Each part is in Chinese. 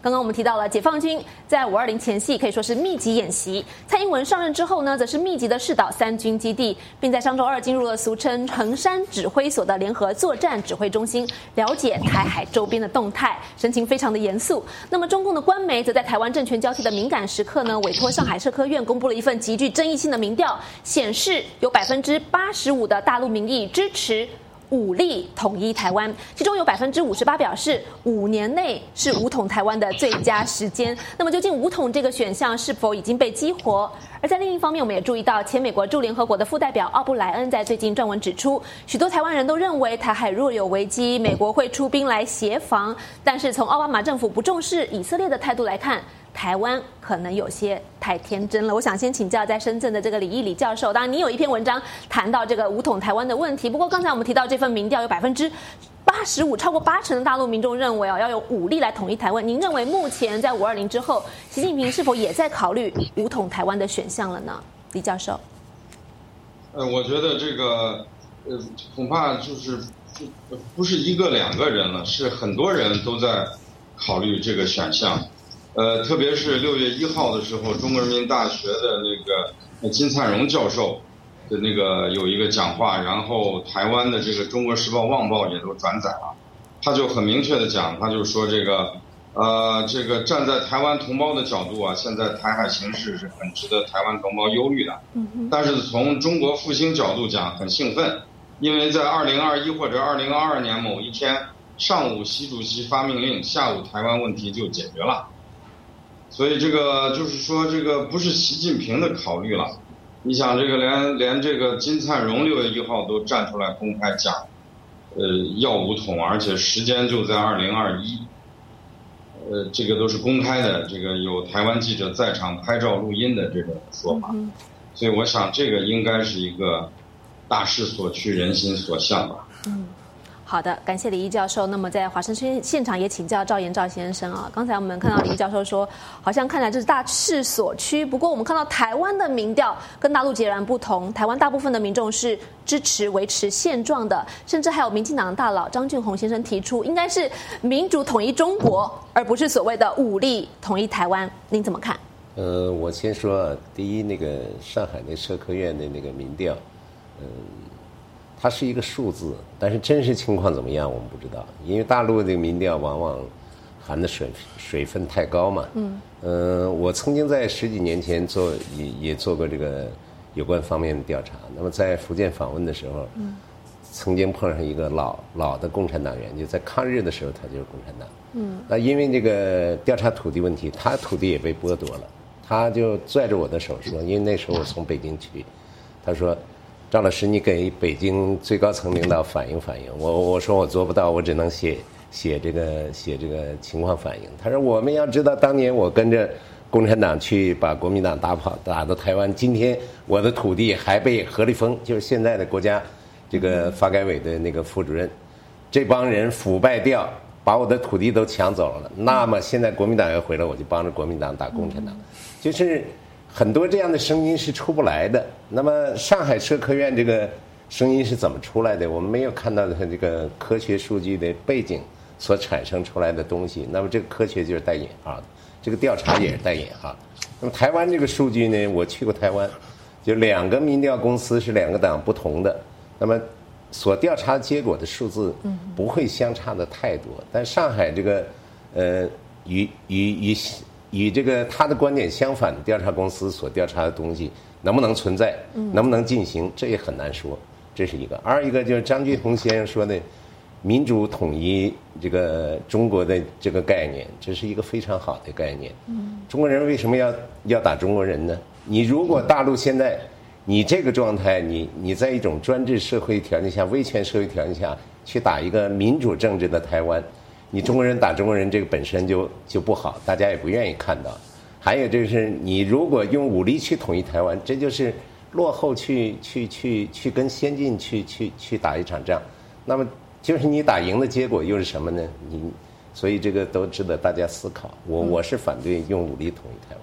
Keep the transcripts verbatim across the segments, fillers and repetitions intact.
刚刚我们提到了解放军在五二零前夕可以说是密集演习，蔡英文上任之后呢，则是密集的试导三军基地，并在上周二进入了俗称衡山指挥所的联合作战指挥中心，了解台海周边的动态，神情非常的严肃。那么中共的官媒则在台湾政权交替的敏感时刻呢，委托上海社科院公布了一份极具争议性的民调，显示有百分之八十五的大陆民意支持武力统一台湾，其中有百分之五十八表示五年内是武统台湾的最佳时间。那么究竟武统这个选项是否已经被激活？而在另一方面，我们也注意到前美国驻联合国的副代表奥布莱恩在最近撰文指出，许多台湾人都认为台海若有危机，美国会出兵来协防。但是从奥巴马政府不重视以色列的态度来看，台湾可能有些太天真了。我想先请教在深圳的这个李义李教授，当然你有一篇文章谈到这个武统台湾的问题，不过刚才我们提到这份民调有百分之八十五，超过八成的大陆民众认为哦要有武力来统一台湾。您认为目前在五二零之后，习近平是否也在考虑武统台湾的选项了呢？李教授， 呃，我觉得这个呃恐怕就是不是一个两个人了，是很多人都在考虑这个选项。呃，特别是六月一号的时候，中国人民大学的那个金灿荣教授的那个有一个讲话，然后台湾的这个《中国时报》《旺报》也都转载了，他就很明确的讲，他就说这个呃，这个站在台湾同胞的角度啊，现在台海形势是很值得台湾同胞忧虑的。但是从中国复兴角度讲，很兴奋，因为在二零二一或者二零二二年某一天上午，习主席发命令，下午台湾问题就解决了。所以这个就是说，这个不是习近平的考虑了。你想，这个连连这个金灿荣六月一号都站出来公开讲，呃，要武统，而且时间就在二零二一，呃，这个都是公开的，这个有台湾记者在场拍照录音的这种说法。所以我想，这个应该是一个大势所趋，人心所向吧。 嗯。好的，感谢李义教授。那么在华盛顿现场也请教赵延赵先生啊。刚才我们看到李义教授说，好像看来这是大势所趋。不过我们看到台湾的民调跟大陆截然不同，台湾大部分的民众是支持维持现状的，甚至还有民进党大佬张俊宏先生提出，应该是民主统一中国，而不是所谓的武力统一台湾。您怎么看？ 呃，我先说啊，第一，那个上海那社科院的那个民调，嗯、呃。它是一个数字，但是真实情况怎么样我们不知道，因为大陆的民调往往含的水水分太高嘛。嗯。呃，我曾经在十几年前做也也做过这个有关方面的调查。那么在福建访问的时候，嗯，曾经碰上一个老老的共产党员，就在抗日的时候他就是共产党。嗯。那因为这个调查土地问题，他土地也被剥夺了，他就拽着我的手说，因为那时候我从北京去，他说。赵老师，你给北京最高层领导反映反映。我我说我做不到，我只能写写这个写这个情况反映。他说我们要知道，当年我跟着共产党去把国民党打跑打到台湾，今天我的土地还被何立峰，就是现在的国家这个发改委的那个副主任，这帮人腐败掉，把我的土地都抢走了。那么现在国民党要回来，我就帮着国民党打共产党，就是。很多这样的声音是出不来的。那么上海社科院这个声音是怎么出来的？我们没有看到它这个科学数据的背景所产生出来的东西。那么这个科学就是带引号的，这个调查也是带引号的。那么台湾这个数据呢，我去过台湾，就两个民调公司是两个党不同的，那么所调查结果的数字不会相差的太多。但上海这个呃与与与与这个他的观点相反的调查公司所调查的东西能不能存在，能不能进行，这也很难说，这是一个。二一个就是张俊宏先生说的民主统一这个中国的这个概念，这是一个非常好的概念。中国人为什么要要打中国人呢？你如果大陆现在你这个状态，你你在一种专制社会条件下、威权社会条件下去打一个民主政治的台湾，你中国人打中国人这个本身就就不好，大家也不愿意看到。还有就是你如果用武力去统一台湾，这就是落后去去去去跟先进去去去打一场仗，那么就是你打赢的结果又是什么呢？你所以这个都值得大家思考。我我是反对用武力统一台湾。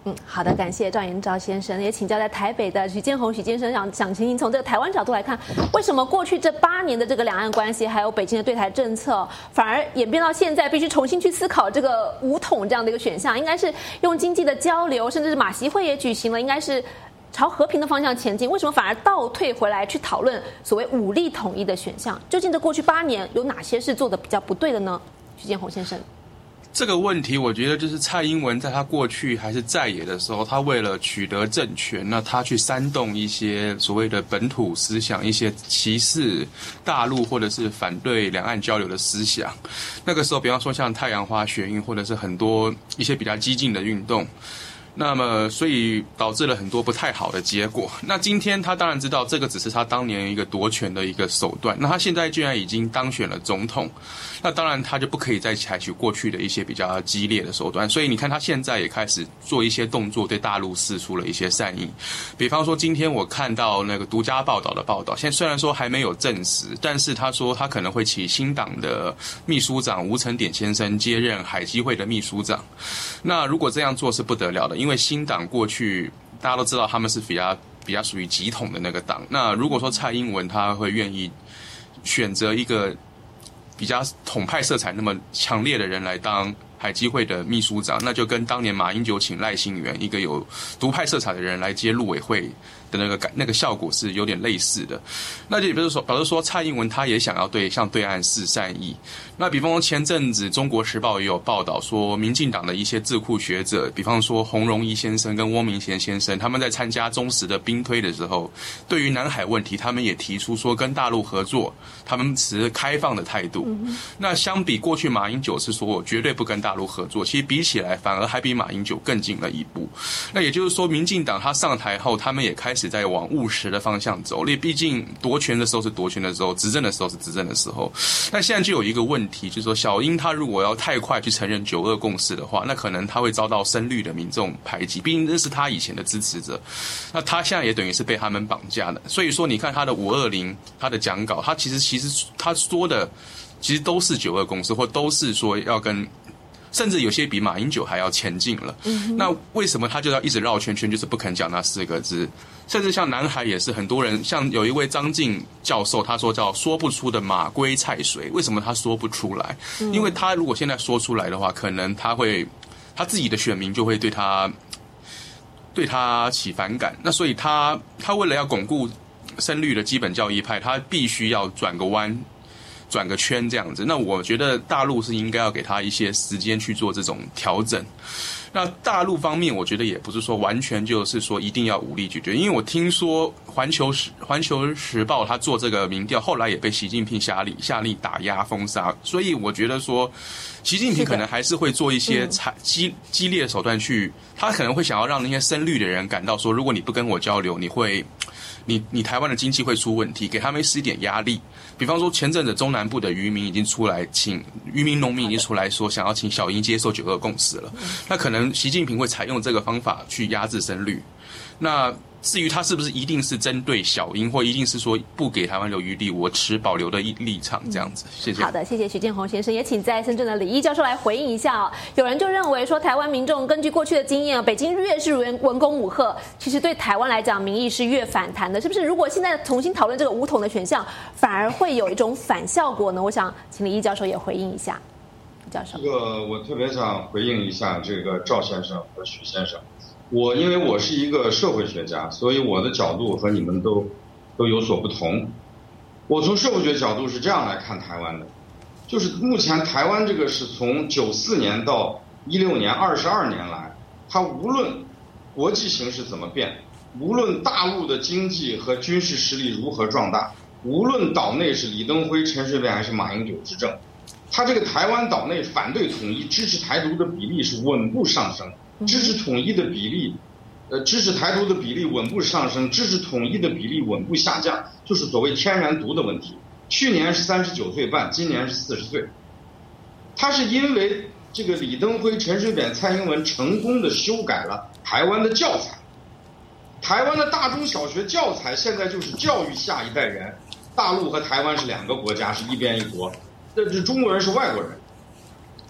嗯，好的，感谢赵延昭先生，也请教在台北的许建宏许先生，想想请您从这个台湾角度来看，为什么过去这八年的这个两岸关系，还有北京的对台政策，反而演变到现在必须重新去思考这个武统这样的一个选项，应该是用经济的交流，甚至是马习会也举行了，应该是朝和平的方向前进，为什么反而倒退回来去讨论所谓武力统一的选项？究竟这过去八年有哪些是做的比较不对的呢？许建宏先生。 这个问题，我觉得就是蔡英文在他过去还是在野的时候，他为了取得政权，那他去煽动一些所谓的本土思想，一些歧视大陆或者是反对两岸交流的思想。那个时候，比方说像太阳花学运，或者是很多一些比较激进的运动。那么，所以导致了很多不太好的结果。那今天他当然知道这个只是他当年一个夺权的一个手段。那他现在居然已经当选了总统，那当然他就不可以再采取过去的一些比较激烈的手段。所以你看他现在也开始做一些动作，对大陆释出了一些善意。比方说，今天我看到那个独家报道的报道，现在虽然说还没有证实，但是他说他可能会请新党的秘书长吴承典先生接任海基会的秘书长。那如果这样做是不得了的。因为新党过去大家都知道他们是比较比较属于极统的那个党，那如果说蔡英文他会愿意选择一个比较统派色彩那么强烈的人来当海基会的秘书长，那就跟当年马英九请赖清源一个有独派色彩的人来接陆委会的那个感那个效果是有点类似的。那就也就是说，表示说蔡英文他也想要对向对岸示善意。那比方说前阵子《中国时报》也有报道说，民进党的一些智库学者，比方说洪荣一先生跟翁明贤先生，他们在参加中时的兵推的时候，对于南海问题，他们也提出说跟大陆合作，他们持开放的态度。嗯、那相比过去马英九是说我绝对不跟大陆合作，其实比起来反而还比马英九更进了一步。那也就是说，民进党他上台后，他们也开始在往务实的方向走。因为毕竟夺权的时候是夺权的时候，执政的时候是执政的时候。那现在就有一个问题，就是说小英他如果要太快去承认九二共识的话，那可能他会遭到深绿的民众排挤，毕竟这是他以前的支持者。那他现在也等于是被他们绑架的。所以说，你看他的五二零，他的讲稿，他其实其实他说的其实都是九二共识，或都是说要跟。甚至有些比马英九还要前进了。嗯、那为什么他就要一直绕圈圈，就是不肯讲那四个字？甚至像南海也是很多人，像有一位张晋教授，他说叫说不出的马归菜水。为什么他说不出来？嗯、因为他如果现在说出来的话，可能他会他自己的选民就会对他对他起反感。那所以他他为了要巩固深绿的基本教义派，他必须要转个弯。转个圈这样子，那我觉得大陆是应该要给他一些时间去做这种调整。那大陆方面，我觉得也不是说完全就是说一定要武力解决，因为我听说环球时环球时报他做这个民调，后来也被习近平下令下令打压封杀，所以我觉得说，习近平可能还是会做一些激激烈的手段去，他可能会想要让那些深绿的人感到说，如果你不跟我交流，你会。你你台湾的经济会出问题，给他们施一点压力。比方说前阵子中南部的渔民已经出来请渔民农民已经出来说想要请小英接受九二共识了，那可能习近平会采用这个方法去压制深绿。那至于他是不是一定是针对小英，或一定是说不给台湾留余地，我持保留的立场这样子。谢谢。 好的，谢谢许建宏先生，也请在深圳的李毅教授来回应一下哦。有人就认为说，台湾民众根据过去的经验，北京越是文攻武吓，其实对台湾来讲民意是越反弹的，是不是？如果现在重新讨论这个武统的选项，反而会有一种反效果呢？我想请李毅教授也回应一下。教授， 这个我特别想回应一下这个赵先生和许先生。我因为我是一个社会学家，所以我的角度和你们都都有所不同。我从社会学角度是这样来看台湾的，就是目前台湾这个是从九四年到一六年二十二年来，它无论国际形势怎么变，无论大陆的经济和军事实力如何壮大，无论岛内是李登辉、陈水扁还是马英九执政，它这个台湾岛内反对统一、支持台独的比例是稳步上升。支持统一的比例，呃，支持台独的比例稳步上升，支持统一的比例稳步下降，就是所谓天然独的问题。去年是三十九岁半，今年是四十岁。他是因为这个李登辉、陈水扁、蔡英文成功的修改了台湾的教材，台湾的大中小学教材现在就是教育下一代人，大陆和台湾是两个国家，是一边一国，这这中国人是外国人。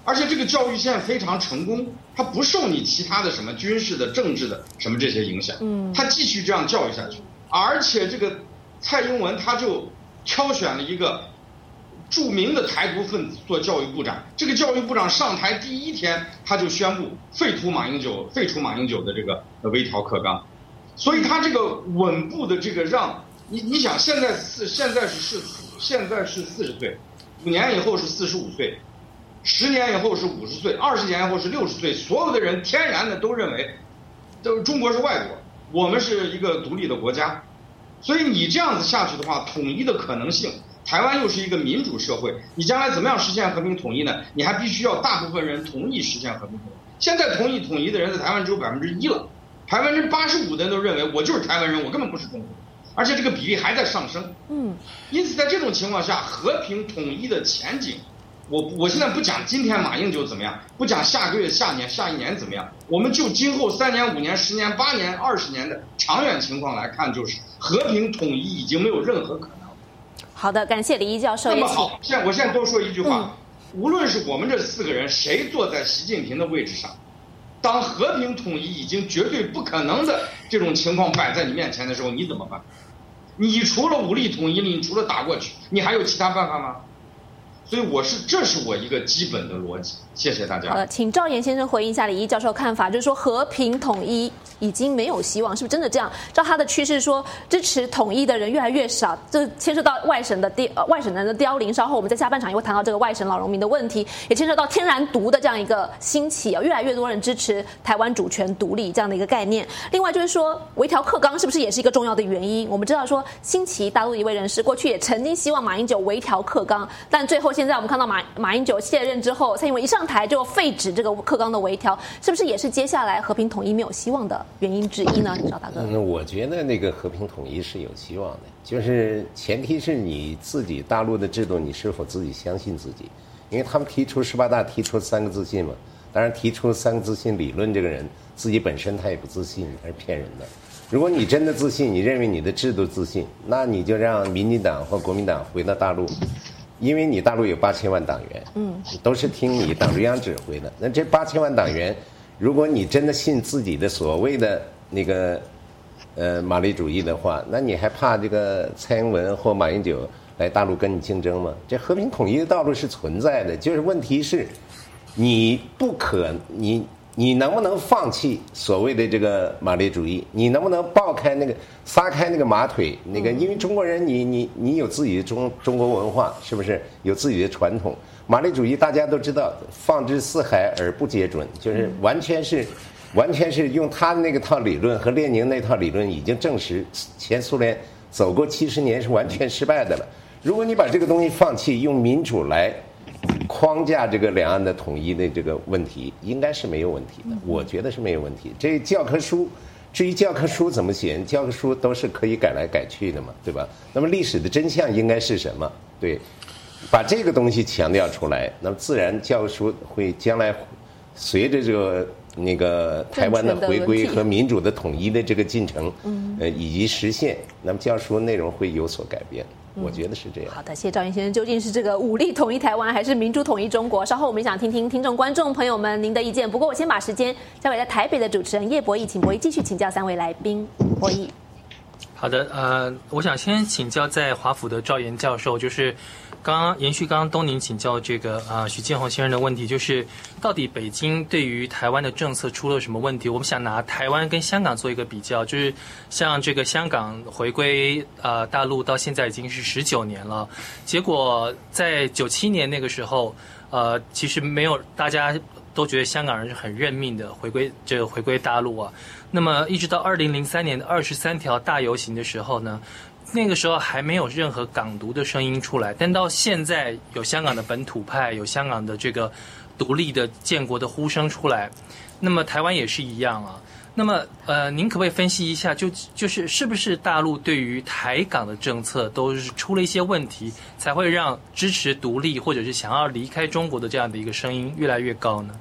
而且这个教育现在非常成功，它不受你其他的什么军事的、政治的什么这些影响，嗯，它继续这样教育下去。而且这个蔡英文他就挑选了一个著名的台独分子做教育部长，这个教育部长上台第一天他就宣布废除马英九，废除马英九的这个微调课纲，所以他这个稳步的这个让你你想现在四现在是是现在是四十岁，五年以后是四十五岁，十年以后是五十岁，二十年以后是六十岁，所有的人天然的都认为，都中国是外国，我们是一个独立的国家，所以你这样子下去的话，统一的可能性，台湾又是一个民主社会，你将来怎么样实现和平统一呢？你还必须要大部分人同意实现和平统一。现在同意统一的人在台湾只有百分之一了，百分之八十五的人都认为我就是台湾人，我根本不是中国人，而且这个比例还在上升。嗯，因此在这种情况下，和平统一的前景，我我现在不讲今天马英九怎么样，不讲下个月、下年、下一年怎么样，我们就今后三年、五年、十年、八年、二十年的长远情况来看，就是和平统一已经没有任何可能。 好的，感谢李一教授。 那么好，现在我现在多说一句话，嗯、无论是我们这四个人谁坐在习近平的位置上，当和平统一已经绝对不可能的这种情况摆在你面前的时候，你怎么办？你除了武力统一，你除了打过去，你还有其他办法吗？所以我是，这是我一个基本的逻辑。谢谢大家。 好的，请赵岩先生回应一下李一教授的看法，就是说和平统一已经没有希望，是不是真的这样？照他的趋势说，支持统一的人越来越少，这牵涉到外省的凋、呃、外省人的凋零。稍后我们在下半场也会谈到这个外省老农民的问题，也牵涉到天然独的这样一个兴起啊，越来越多人支持台湾主权独立这样的一个概念。另外就是说，微调课纲是不是也是一个重要的原因？我们知道说，新奇大陆一位人士过去也曾经希望马英九微调课纲，但最后现在我们看到马马英九卸任之后，蔡英文一上台就废止这个课纲的微调，是不是也是接下来和平统一没有希望的原因之一呢？赵大哥， 嗯，我觉得那个和平统一是有希望的，就是前提是你自己大陆的制度，你是否自己相信自己？因为他们提出十八大提出三个自信嘛，当然提出三个自信理论，这个人自己本身他也不自信，他是骗人的。如果你真的自信，你认为你的制度自信，那你就让民进党或国民党回到大陆。因为你大陆有八千万党员，嗯，都是听你党中央指挥的。那这八千万党员，如果你真的信自己的所谓的那个呃马列主义的话，那你还怕这个蔡英文或马英九来大陆跟你竞争吗？这和平统一的道路是存在的，就是问题是，你不可你。你能不能放弃所谓的这个马列主义？你能不能抱开那个撒开那个马腿？那个，因为中国人你，你你你有自己的中中国文化，是不是有自己的传统？马列主义大家都知道，放之四海而不皆准，就是完全是，完全是用他的那个套理论和列宁那套理论已经证实，前苏联走过七十年是完全失败的了。如果你把这个东西放弃，用民主来框架这个两岸的统一的这个问题，应该是没有问题的，我觉得是没有问题。这教科书，至于教科书怎么写，教科书都是可以改来改去的嘛，对吧？那么历史的真相应该是什么？对，把这个东西强调出来，那么自然教科书会将来随着这个那个台湾的回归和民主的统一的这个进程，呃，以及实现，那么教书内容会有所改变。我觉得是这样。 好的，谢谢赵岩先生。究竟是这个武力统一台湾，还是民主统一中国？稍后我们想听听听众观众朋友们您的意见。不过我先把时间交给在台北的主持人叶博弈，请博弈继续请教三位来宾。博弈。 好的，呃，我想先请教在华府的赵岩教授，就是刚刚延续刚刚东宁请教这个啊、呃、许建宏先生的问题，就是到底北京对于台湾的政策出了什么问题？我们想拿台湾跟香港做一个比较，就是像这个香港回归呃大陆到现在已经是十九年了，结果在九七年那个时候，呃，其实没有大家都觉得香港人是很认命的回归这个回归大陆啊。那么一直到二零零三年的二十三条大游行的时候呢，那个时候还没有任何港独的声音出来，但到现在有香港的本土派，有香港的这个独立的建国的呼声出来，那么台湾也是一样啊。那么呃，您可不可以分析一下，就就是是不是大陆对于台港的政策都是出了一些问题，才会让支持独立或者是想要离开中国的这样的一个声音越来越高呢？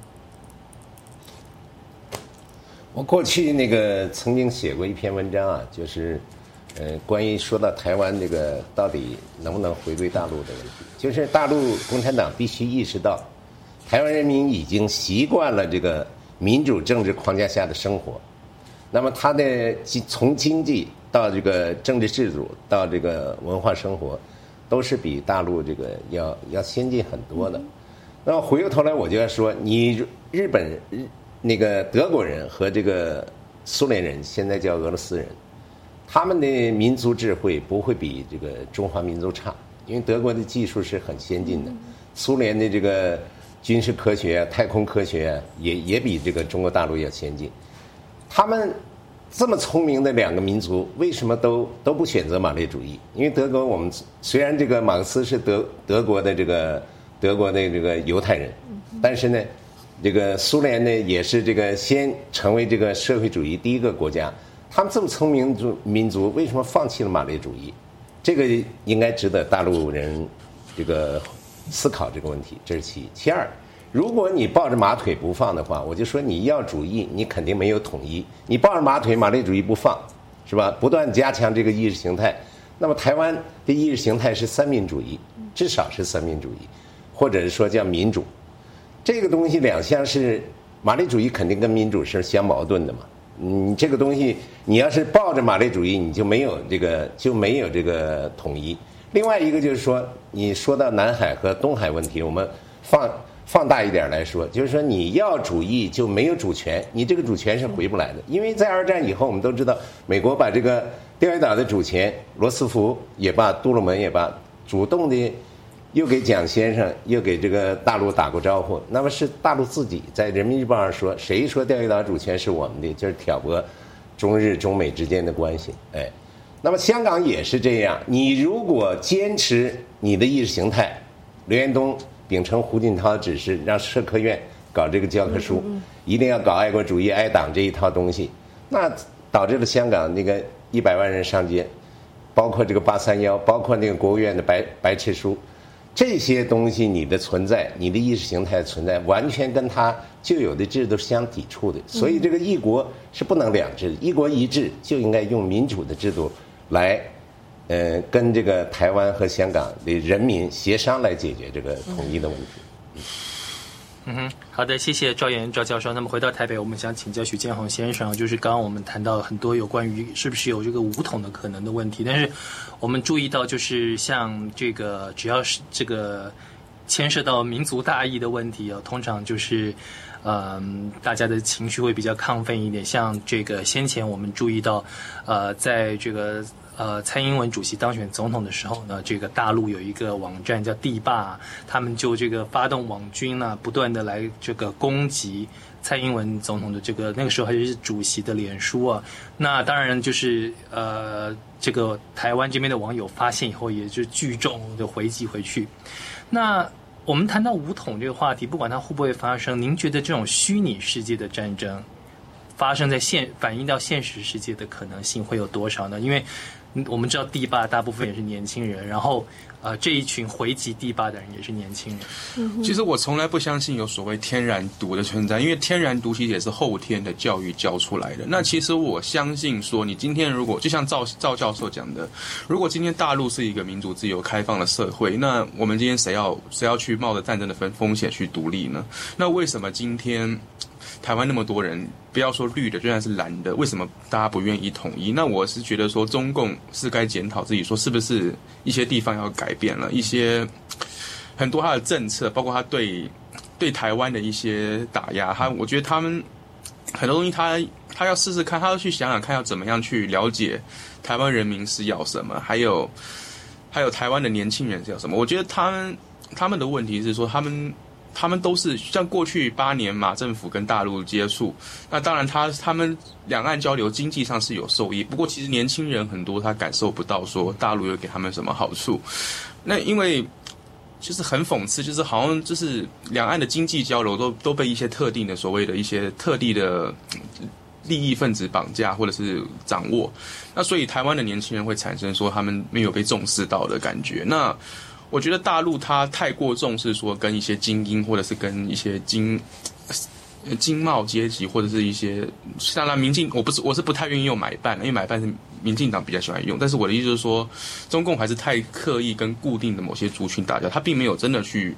我过去那个曾经写过一篇文章啊，就是呃关于说到台湾这个到底能不能回归大陆的问题，就是大陆共产党必须意识到， 台湾人民已经习惯了这个民主政治框架下的生活，那么他的从经济到这个政治制度到这个文化生活，都是比大陆这个要要先进很多的。那么回过头来我就要说，你日本日那个德国人和这个苏联人，现在叫俄罗斯人，他们的民族智慧不会比这个中华民族差，因为德国的技术是很先进的，苏联的这个军事科学、太空科学也也比这个中国大陆要先进。他们这么聪明的两个民族，为什么都都不选择马列主义？因为德国，我们虽然这个马克思是德德国的这个德国的这个犹太人，但是呢，这个苏联呢也是这个先成为这个社会主义第一个国家。他们这么聪明的民族，为什么放弃了马列主义？这个应该值得大陆人这个思考这个问题，这是其一。其二，如果你抱着马腿不放的话，我就说你要主义，你肯定没有统一。你抱着马腿，马列主义不放，是吧？不断加强这个意识形态，那么台湾的意识形态是三民主义，至少是三民主义，或者是说叫民主。这个东西两项是马列主义肯定跟民主是相矛盾的嘛。你这个东西，你要是抱着马列主义，你就没有这个就没有这个统一。另外一个就是说，你说到南海和东海问题，我们放放大一点来说，就是说你要主义就没有主权，你这个主权是回不来的。因为在二战以后，我们都知道，美国把这个钓鱼岛的主权，罗斯福也罢，杜鲁门也罢，主动的又给蒋先生，又给这个大陆打过招呼。那么是大陆自己在人民日报上说，谁说钓鱼岛主权是我们的，就是挑拨中日中美之间的关系。哎，那么香港也是这样，你如果坚持你的意识形态，刘延东秉承胡锦涛指示，让社科院搞这个教科书，一定要搞爱国主义、爱党这一套东西，那导致了香港那个一百万人上街，包括这个八三幺，包括那个国务院的白白皮书，这些东西你的存在，你的意识形态的存在，完全跟它旧有的制度是相抵触的。所以这个一国是不能两制的，一国一制就应该用民主的制度来。呃，跟这个台湾和香港的人民协商来解决这个统一的问题。 嗯哼，好的，谢谢赵岩赵教授。那么回到台北，我们想请教许建宏先生，就是刚刚我们谈到很多有关于是不是有这个武统的可能的问题，但是我们注意到，就是像这个只要是这个牵涉到民族大义的问题啊，通常就是嗯，大家的情绪会比较亢奋一点。像这个先前我们注意到，呃，在这个。呃，蔡英文主席当选总统的时候呢，这个大陆有一个网站叫地霸，他们就这个发动网军呢，不断的来这个攻击蔡英文总统的这个那个时候还是主席的脸书啊。那当然就是呃，这个台湾这边的网友发现以后，也就聚众的回击回去。那我们谈到武统这个话题，不管它会不会发生，您觉得这种虚拟世界的战争发生在现反映到现实世界的可能性会有多少呢？因为我们知道地霸大部分也是年轻人，然后呃这一群回击地霸的人也是年轻人。 其实我从来不相信有所谓天然毒的存在，因为天然毒其实也是后天的教育教出来的。那其实我相信说，你今天如果就像赵赵教授讲的，如果今天大陆是一个民主自由开放的社会，那我们今天谁要谁要去冒着战争的风风险去独立呢？那为什么今天台湾那么多人，不要说绿的，就算是蓝的，为什么大家不愿意统一？那我是觉得说，中共是该检讨自己，说是不是一些地方要改变了，一些很多他的政策，包括他对对台湾的一些打压，他我觉得他们很多东西他他要试试看，他要去想想看要怎么样去了解台湾人民是要什么，还有还有台湾的年轻人是要什么。我觉得他们他们的问题是说他们。他们都是像过去八年马政府跟大陆接触，那当然他他们两岸交流经济上是有受益，不过其实年轻人很多他感受不到说大陆有给他们什么好处。那因为就是很讽刺，就是好像就是两岸的经济交流都都被一些特定的所谓的一些特地的利益分子绑架或者是掌握，那所以台湾的年轻人会产生说他们没有被重视到的感觉。那我觉得大陆它太过重视说跟一些精英或者是跟一些经经贸阶级或者是一些，当然民进我不是我是不太愿意用买办，因为买办是民进党比较喜欢用，但是我的意思就是说，中共还是太刻意跟固定的某些族群打交道，他并没有真的去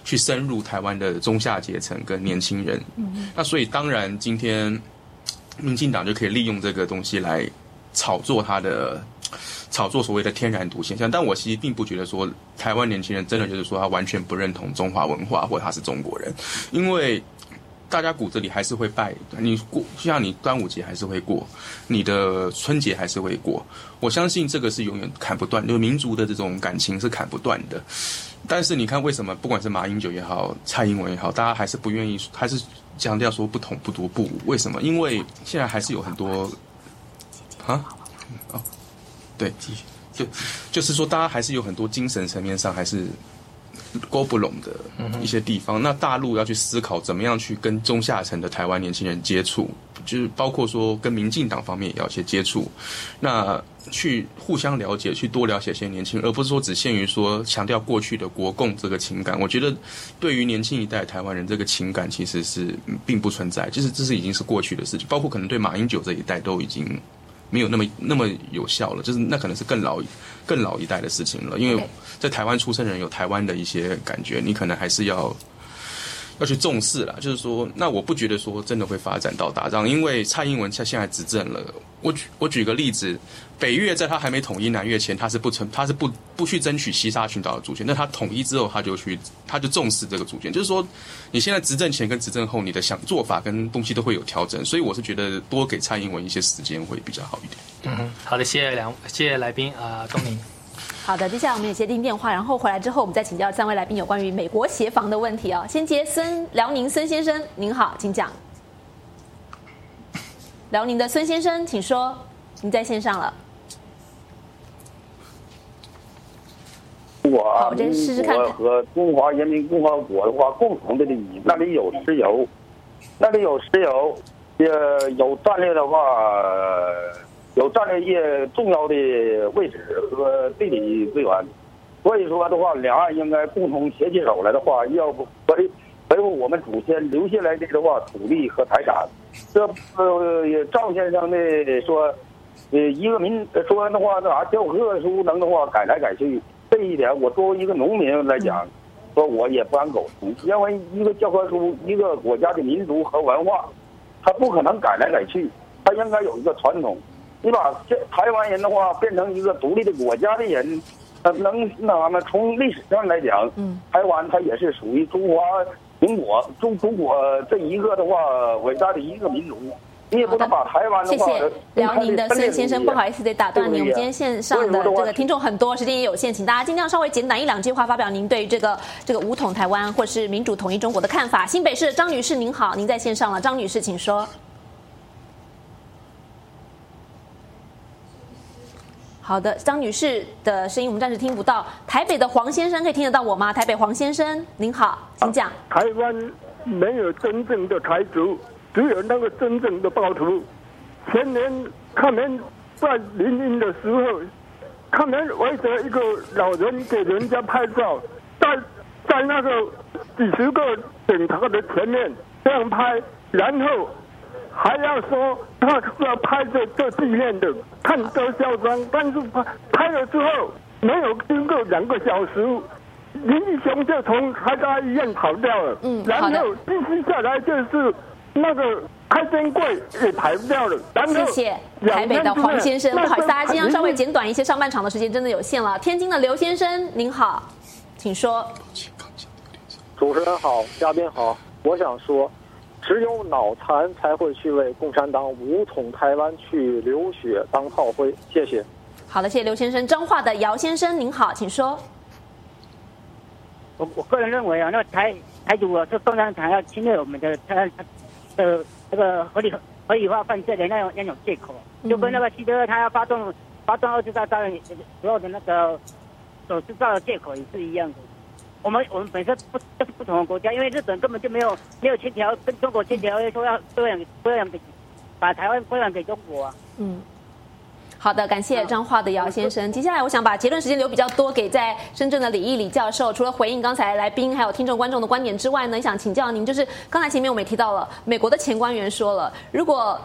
去深入台湾的中下阶层跟年轻人。嗯、那所以当然今天民进党就可以利用这个东西来炒作他的。炒作所谓的天然毒现象，但我其实并不觉得说台湾年轻人真的就是说他完全不认同中华文化或者他是中国人，因为大家骨子里还是会拜你过，就像你端午节还是会过，你的春节还是会过，我相信这个是永远砍不断，就是民族的这种感情是砍不断的。但是你看为什么不管是马英九也好，蔡英文也好，大家还是不愿意，还是强调说不统不独不武？为什么？因为现在还是有很多啊哦。对，就就是说，大家还是有很多精神层面上还是勾不拢的一些地方。那大陆要去思考怎么样去跟中下层的台湾年轻人接触，就是包括说跟民进党方面也要一些接触，那去互相了解，去多了解一些年轻人，而不是说只限于说强调过去的国共这个情感。我觉得对于年轻一代台湾人，这个情感其实是并不存在，就是这是已经是过去的事情，包括可能对马英九这一代都已经。没有那么那么有效了，就是那可能是更老更老一代的事情了。因为在台湾出生的人有台湾的一些感觉，你可能还是要要去重视啦。就是说，那我不觉得说真的会发展到打仗，因为蔡英文他现在执政了。我举我举个例子，北越在他还没统一南越前，他是不成他是不不去争取西沙群岛的主权，但他统一之后，他就去他就重视这个主权。就是说，你现在执政前跟执政后，你的想做法跟东西都会有调整，所以我是觉得多给蔡英文一些时间会比较好一点。 嗯，好的，谢谢两谢谢来宾啊，东明。 好的，接下来我们也接听电话，然后回来之后，我们再请教三位来宾有关于美国协防的问题哦。先接孙辽宁孙先生，您好，请讲。辽宁的孙先生，请说，您在线上了。 我好，这试试看。和中华人民共和国的话，共同的利益，那里有石油，那里有石油，呃，有战略的话。有战略业重要的位置和地理资源，所以说的话，两岸应该共同携起手来的话，要不维维护我们祖先留下来的的话土地和财产。这呃赵先生的说，呃一个民说的话，那啥教科书能的话改来改去，这一点我作为一个农民来讲，说我也不敢苟同，因为一个教科书，一个国家的民族和文化，它不可能改来改去，它应该有一个传统。你把这台湾人的话变成一个独立的国家的人，呃，能那什么？从历史上来讲，嗯，台湾它也是属于中华民国中中国这一个的话伟大的一个民族。你也不能把台湾的话。 谢谢辽宁的孙先生，不好意思得打断您，我们今天线上的这个听众很多，时间也有限，请大家尽量稍微简短一两句话发表您对于这个这个武统台湾或是民主统一中国的看法。新北市的张女士您好，您在线上了，张女士请说。好的，张女士的声音我们暂时听不到。台北的黄先生可以听得到我吗？台北黄先生，您好，请讲。 台湾没有真正的台独，只有那个真正的暴徒。前年他们在林荫的时候，他们围着一个老人给人家拍照，在在那个几十个警察的前面这样拍，然后还要说他是要拍着做纪念的，看多嚣张。但是拍拍了之后，没有经过两个小时，林义雄就从台大医院跑掉了。嗯，然后继续下来就是那个开监柜也排掉了。然后谢谢台北的黄先生，不好意思，大家尽量稍微简短一些，上半场的时间真的有限了。天津的刘先生，您好，请说。 主持人好，嘉宾好，我想说。只有脑残才会去为共产党武统台湾去流血当炮灰。谢谢。 好的，谢谢刘先生。彰化的姚先生，您好，请说。 我我个人认为啊，那个台台独啊，是共产党要侵略我们的台的那个合理合理化犯罪的那种那种借口，就跟那个希特勒他要发动发动二次大战所有的那个所制造的借口也是一样的。我们我们本身不就是不同的国家，因为日本根本就没有没有签条跟中国签条约说要归还归还给把台湾归还给中国啊。 嗯，好的，感谢彰化的姚先生。接下来我想把结论时间留比较多给在深圳的李毅李教授，除了回应刚才来宾还有听众观众的观点之外呢，想请教您，就是刚才前面我们也提到了，美国的前官员说了，如果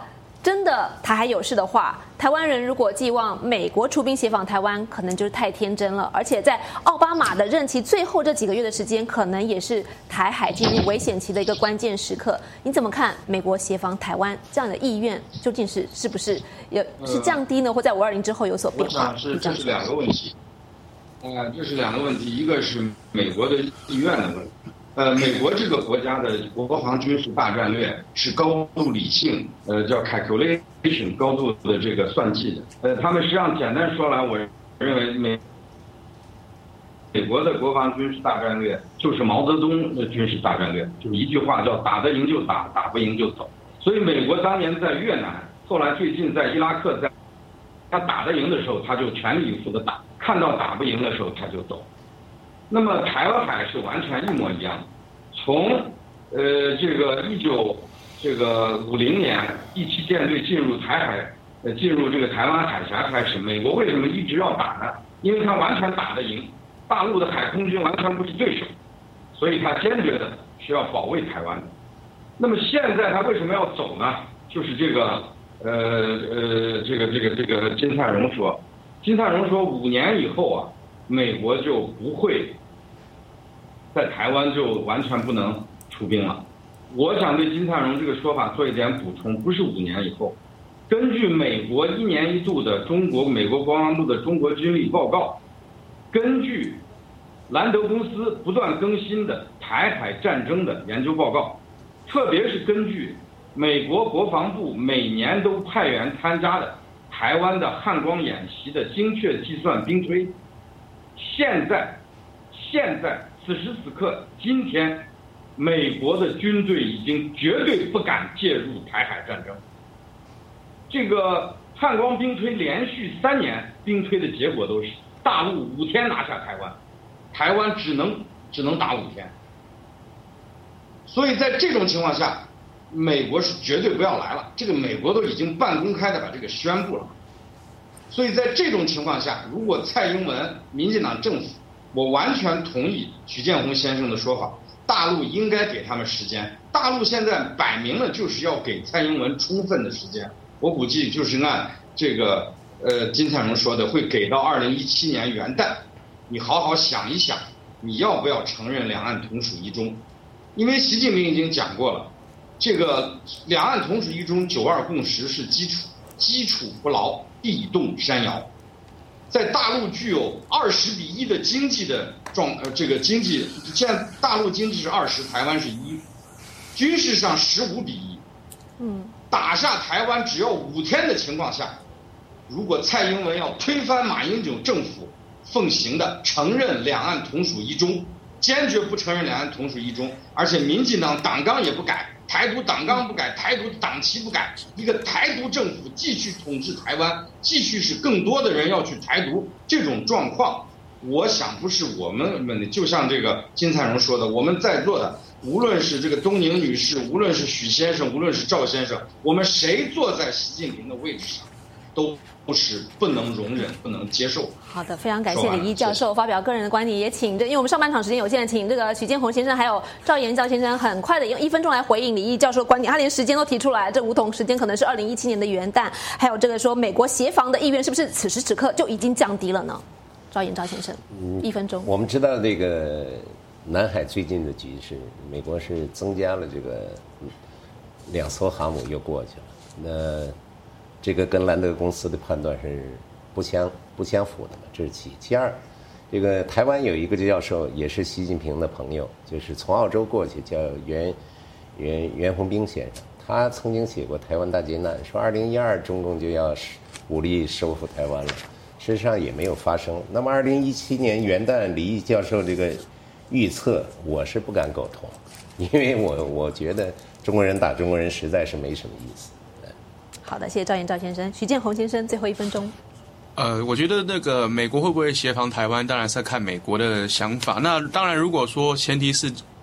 真的台海有事的话，台湾人如果寄望美国出兵协防台湾，可能就是太天真了。而且在奥巴马的任期最后这几个月的时间，可能也是台海进入危险期的一个关键时刻。你怎么看美国协防台湾这样的意愿，究竟是是不是有是降低呢，或在五二零之后有所变化？ 我想是这是两个问题。呃，这是两个问题，一个是美国的意愿的问题。呃，美国这个国家的国防军事大战略是高度理性，呃，叫 calculation， 高度的这个算计的。呃，他们实际上简单说来，我认为美美国的国防军事大战略就是毛泽东的军事大战略，就是一句话叫打得赢就打，打不赢就走。所以美国当年在越南，后来最近在伊拉克，在他打得赢的时候，他就全力以赴的打；看到打不赢的时候，他就走。那么台湾海是完全一模一样的，从呃这个一九这个五零年第七舰队进入台海，呃进入这个台湾海峡开始，美国为什么一直要打呢？因为他完全打得赢，大陆的海空军完全不是对手，所以他坚决的是要保卫台湾的。那么现在他为什么要走呢？就是这个呃呃这个这个这个金灿荣说，金灿荣说五年以后啊，美国就不会在台湾就完全不能出兵了。我想对金灿荣这个说法做一点补充，不是五年以后。根据美国一年一度的中国美国国防部的中国军力报告，根据兰德公司不断更新的台海战争的研究报告，特别是根据美国国防部每年都派员参加的台湾的汉光演习的精确计算兵推，现在现在此时此刻今天，美国的军队已经绝对不敢介入台海战争。这个汉光兵推连续三年兵推的结果都是大陆五天拿下台湾，台湾只能只能打五天。所以在这种情况下，美国是绝对不要来了，这个美国都已经半公开的把这个宣布了。所以在这种情况下，如果蔡英文民进党政府，我完全同意许建宏先生的说法，大陆应该给他们时间。大陆现在摆明了就是要给蔡英文充分的时间，我估计就是按这个呃金灿荣说的，会给到二零一七年元旦，你好好想一想，你要不要承认两岸同属一中？因为习近平已经讲过了，这个两岸同属一中九二共识是基础，基础不牢，地动山摇。在大陆具有二十比一的经济的状呃这个经济，现在大陆经济是二十，台湾是一，军事上十五比一，嗯，打下台湾只要五天的情况下，如果蔡英文要推翻马英九政府奉行的承认两岸同属一中，坚决不承认两岸同属一中，而且民进党党纲也不改，台独党纲不改，台独党旗不改，一个台独政府继续统治台湾，继续是更多的人要去台独，这种状况，我想不是我们，就像这个金灿荣说的，我们在座的，无论是这个东宁女士，无论是许先生，无论是赵先生，我们谁坐在习近平的位置上，都不是不能容忍、不能接受。 好的，非常感谢李毅教授发表个人的观点，也请这，因为我们上半场时间有限，请这个许建宏先生还有赵延教先生很快的用一分钟来回应李毅教授的观点。他连时间都提出来，这梧桐时间可能是二零一七年的元旦，还有这个说美国协防的意愿是不是此时此刻就已经降低了呢？赵延赵先生，一分钟。 我们知道这个南海最近的局势，美国是增加了这个两艘航母又过去了，那这个跟兰德公司的判断是不相不相符的嘛，这是其一。其二，这个台湾有一个教授也是习近平的朋友，就是从澳洲过去，叫袁袁袁宏兵先生，他曾经写过《台湾大劫难》，说二零一二中共就要武力收复台湾了，事实上也没有发生。那么二零一七年元旦，李毅教授这个预测，我是不敢苟同，因为我我觉得中国人打中国人实在是没什么意思。 好的，谢谢赵延赵先生。许建宏先生，最后一分钟。 呃，我觉得那个美国会不会协防台湾，当然是要看美国的想法。那当然，如果说前提是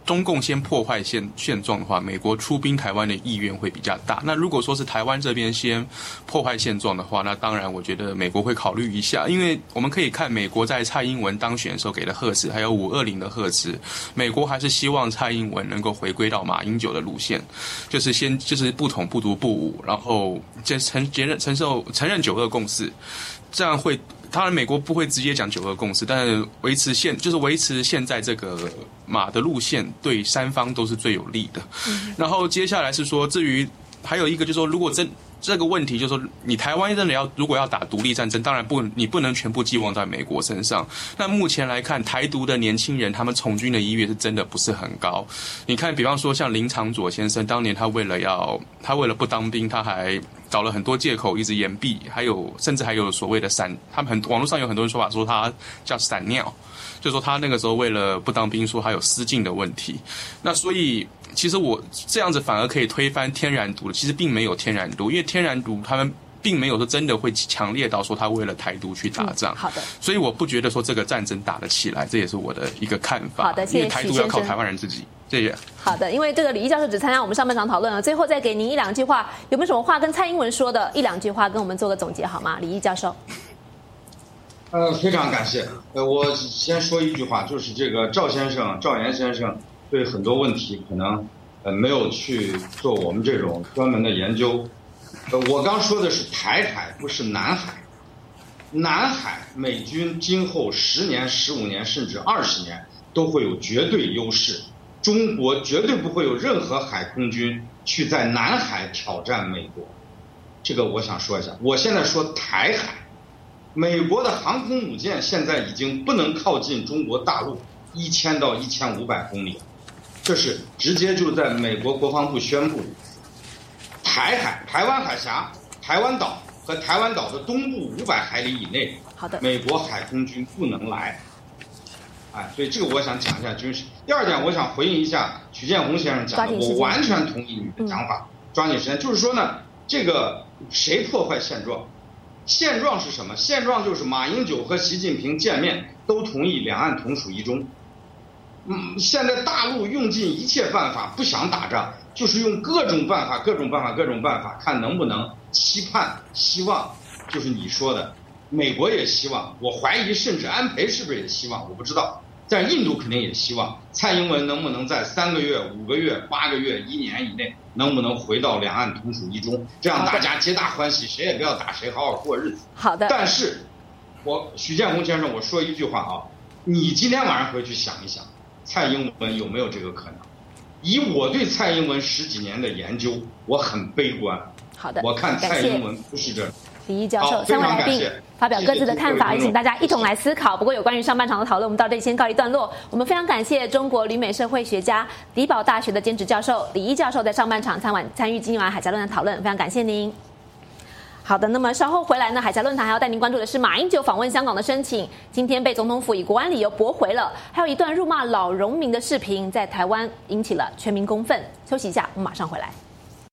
中共先破坏现现状的话，美国出兵台湾的意愿会比较大。那如果说是台湾这边先破坏现状的话，那当然我觉得美国会考虑一下，因为我们可以看美国在蔡英文当选的时候给的贺词，还有五二零的贺词，美国还是希望蔡英文能够回归到马英九的路线，就是先就是不统不独不武，然后承承承受承认九二共识，这样会。当然，美国不会直接讲九二共识，但是维持现就是维持现在这个马的路线，对三方都是最有利的。嗯、然后接下来是说，至于还有一个就是说，如果真这个问题就是说，你台湾真的要如果要打独立战争，当然不你不能全部寄望在美国身上。那目前来看，台独的年轻人他们从军的意愿是真的不是很高。你看，比方说像林长佐先生，当年他为了要他为了不当兵，他还找了很多借口一直延毕，还有甚至还有所谓的闪，他们很网络上有很多人说法说他叫闪尿，就说他那个时候为了不当兵，说他有失禁的问题。那所以其实我这样子反而可以推翻天然独，其实并没有天然独，因为天然独他们并没有说真的会强烈到说他为了台独去打仗。 嗯、好的， 所以我不觉得说这个战争打得起来，这也是我的一个看法。 好的，谢谢因为台独要靠台湾人自己。谢谢。 好的，因为这个李毅教授只参加我们上半场讨论了，最后再给您一两句话，有没有什么话跟蔡英文说的？一两句话跟我们做个总结好吗？李毅教授。 呃，非常感谢。呃，我先说一句话，就是这个赵先生、赵岩先生对很多问题可能呃没有去做我们这种专门的研究。呃，我刚说的是台海，不是南海。南海美军今后十年、十五年甚至二十年都会有绝对优势，中国绝对不会有任何海空军去在南海挑战美国。这个我想说一下。我现在说台海。美国的航空母舰现在已经不能靠近中国大陆一千到一千五百公里了，这是直接就在美国国防部宣布，台海、台湾海峡、台湾岛和台湾岛的东部五百海里以内， 好的， 美国海空军不能来。哎，所以这个我想讲一下军事。第二点，我想回应一下许建宏先生讲的，我完全同意你的讲法。抓紧时间，就是说呢，这个谁破坏现状？现状是什么？现状就是马英九和习近平见面都同意两岸同属一中。嗯，现在大陆用尽一切办法不想打仗，就是用各种办法、各种办法、各种办法，看能不能期盼、希望，就是你说的，美国也希望，我怀疑甚至安倍是不是也希望，我不知道。但印度肯定也希望蔡英文能不能在三个月、五个月、八个月、一年以内，能不能回到两岸同属一中，这样大家皆大欢喜，谁也不要打谁，好好过日子。 好的。 但是，我许建宏先生，我说一句话啊，你今天晚上回去想一想，蔡英文有没有这个可能？以我对蔡英文十几年的研究，我很悲观。 好的， 我看蔡英文不是这。 李毅教授，三位来宾发表各自的看法，也请大家一同来思考。不过有关于上半场的讨论，我们到这里先告一段落。我们非常感谢中国旅美社会学家、迪堡大学的兼职教授李毅教授在上半场参晚参与今晚海峡论坛讨论，非常感谢您。好的，那么稍后回来呢，海峡论坛还要带您关注的是马英九访问香港的申请，今天被总统府以国安理由驳回了，还有一段辱骂老农民的视频在台湾引起了全民公愤。休息一下，我们马上回来。